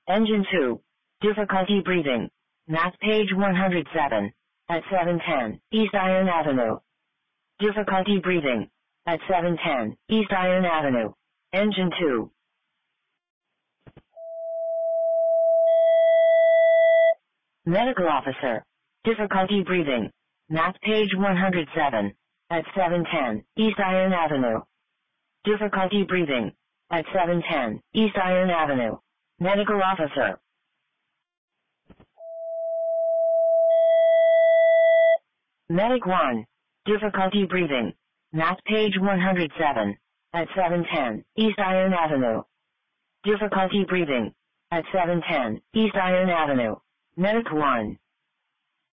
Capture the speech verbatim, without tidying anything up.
Engine two. Difficulty breathing. Math page one hundred seven. At seven ten, East Iron Avenue. Difficulty breathing. At seven ten, East Iron Avenue. Engine two. Medical officer. Difficulty breathing. Math page one hundred seven. At seven ten, East Iron Avenue. Difficulty breathing. At seven ten, East Iron Avenue. Medical officer. Medic one. Difficulty breathing. Math page one hundred seven. At seven ten, East Iron Avenue. Difficulty breathing. At seven ten, East Iron Avenue. Medic one.